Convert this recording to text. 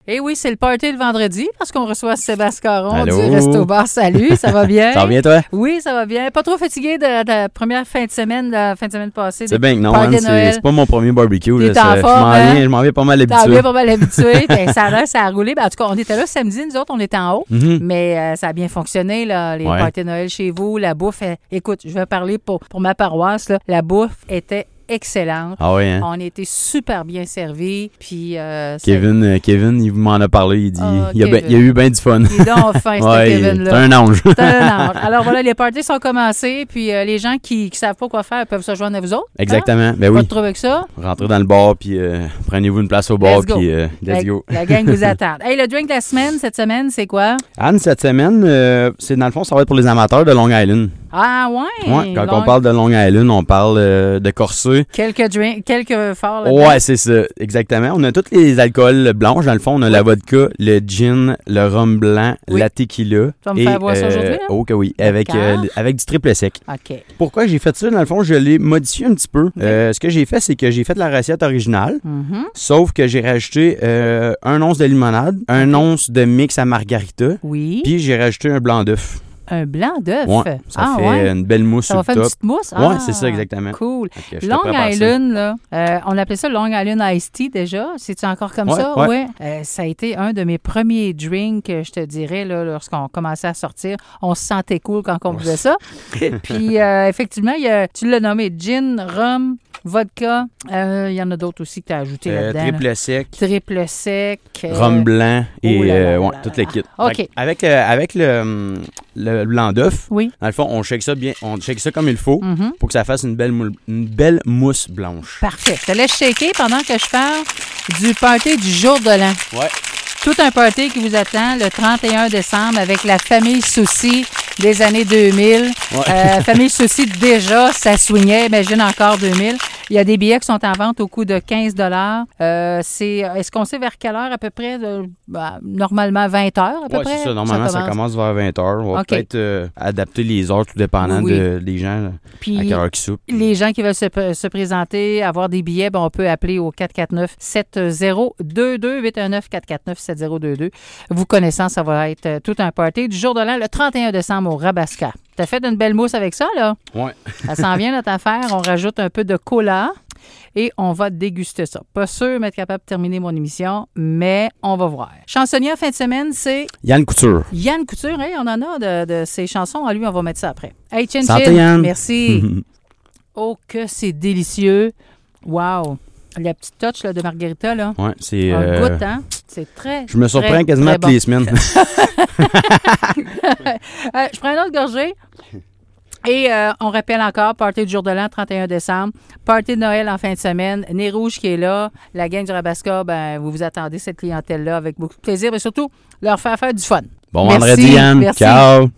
Et oui, c'est le party le vendredi parce qu'on reçoit Sébastien Caron Allô? du Resto Bar. Salut, ça va bien? Ça va bien, toi? Oui, ça va bien. Pas trop fatigué de la première fin de semaine, passée. C'est bien que non, party hein, de Noël. c'est pas mon premier barbecue. T'es Là, en forme, hein? Je m'en viens pas mal T'en habitué. viens pas mal habitué. Ben, ça a roulé. Ben, en tout cas, on était là samedi, nous autres, on était en haut. Mhm. Mais ça a bien fonctionné, là, les Ouais. parties de Noël chez vous. La bouffe, écoute, je vais parler pour ma paroisse. Là, la bouffe était excellente. Ah oui, hein? On a été super bien servis. Puis, Kevin, il m'en a parlé. Il dit Ah, il a Kevin. eu bien du fun. Il est donc fin, ce Ouais, Kevin-là. c'est un ange. C'est un ange. Alors voilà, les parties sont commencées. Puis les gens qui ne savent pas quoi faire peuvent se joindre à vous autres. Hein? Exactement. Ben Pas oui. de trouble avec ça. Rentrez dans le bar, puis prenez-vous une place au bar, Let's go. puis let's go. La gang vous attend. Hey, le drink de la semaine, cette semaine, c'est quoi? Anne, cette semaine, c'est dans le fond, ça va être pour les amateurs de Long Island. Ah, ouais. Ouais, quand on parle de Long Island, on parle de corsé. Quelques forts là-dedans. Ouais, c'est ça, exactement. On a tous les alcools blanches. Dans le fond, on a la vodka, le gin, le rhum blanc, Oui. la tequila. Tu vas me faire boire ça aujourd'hui, là? Oh que oui, avec du triple sec. OK. Pourquoi j'ai fait ça? Dans le fond, je l'ai modifié un petit peu. OK. Ce que j'ai fait, c'est que j'ai fait la recette originale, Mhm. sauf que j'ai rajouté un once de limonade, un once de mix à margarita, Oui. puis j'ai rajouté un blanc d'œuf. Un blanc d'œuf. Ouais, ça fait ouais. une belle mousse Ça sur va le faire une top. petite mousse? Ouais, c'est ça, exactement. Cool. Fait que je te Long prépare ça. Island, là, on appelait ça Long Island Iced Tea déjà. C'est-tu encore comme Ouais, ça? ouais. Ça a été un de mes premiers drinks, je te dirais, là, lorsqu'on commençait à sortir. On se sentait cool quand on faisait ça. Puis, effectivement, tu l'as nommé gin, rhum, vodka. Il y en a d'autres aussi que tu as ajouté là-dedans. Triple sec. Triple sec. Rhum blanc et oh là là ouais, là tout là le là. kit. OK. Fait que avec le blanc d'œuf, Oui. dans le fond, on shake ça comme il faut Mhm. pour que ça fasse une belle mousse blanche. Parfait. Je te laisse shaker pendant que je parle du party du jour de l'an. Ouais. Tout un party qui vous attend le 31 décembre avec la famille Soucy des années 2000. Ouais. Famille Soucy, déjà, ça swingait. Imagine encore 2000. Il y a des billets qui sont en vente au coût de 15 Est-ce qu'on sait vers quelle heure à peu près? Normalement, 20 heures à peu Ouais, près? c'est ça. Normalement, ça commence vers 20h. On va OK. peut-être adapter les heures tout dépendant Oui. des gens là, Puis, à quelle heure ils soupent. les gens qui veulent se présenter, avoir des billets, on peut appeler au 449-7022, 819-449-7022. Vous connaissant, ça va être tout un party du jour de l'an, le 31 décembre au Rabasca. T'as fait une belle mousse avec ça, là? Ouais. Ça s'en vient, notre affaire. On rajoute un peu de cola et on va déguster ça. Pas sûr d'être capable de terminer mon émission, mais on va voir. Chansonnier en fin de semaine, c'est Yann Couture. Yann Couture. Hey, on en a de ses chansons. À lui, on va mettre ça après. Hey, Chin Santé, Chin. Yann. Merci. Oh, que c'est délicieux. Wow. La petite touch là, de Margarita, là. Ouais, c'est. Un goût, hein? C'est très. Je me surprends très, quasiment très toutes les semaines. Je prends une autre gorgée. Et on rappelle encore, party du jour de l'an, 31 décembre. Party de Noël en fin de semaine. Nez Rouge qui est là. La gang du Rabasca, vous vous attendez cette clientèle-là avec beaucoup de plaisir. Mais surtout, leur faire du fun. Bon Merci, vendredi, Yann. merci. Ciao.